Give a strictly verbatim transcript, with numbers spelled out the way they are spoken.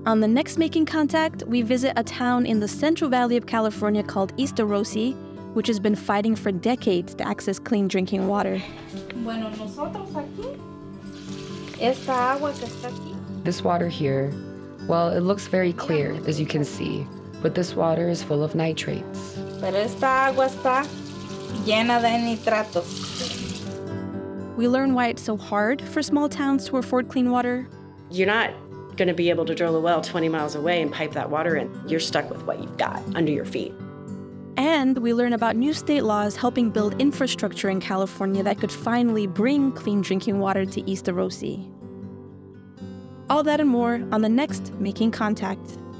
On the next Making Contact, we visit a town in the Central Valley of California called East Arosi, which has been fighting for decades to access clean drinking water. Bueno, nosotros aquí, esta agua que está aquí. This water here, well, it looks very clear, as you can see, but this water is full of nitrates. Pero esta agua está llena de nitratos. We learn why it's so hard for small towns to afford clean water. You're not going to be able to drill a well twenty miles away and pipe that water in. You're stuck with what you've got under your feet. And we learn about new state laws helping build infrastructure in California that could finally bring clean drinking water to East Arosi. All that and more on the next Making Contact.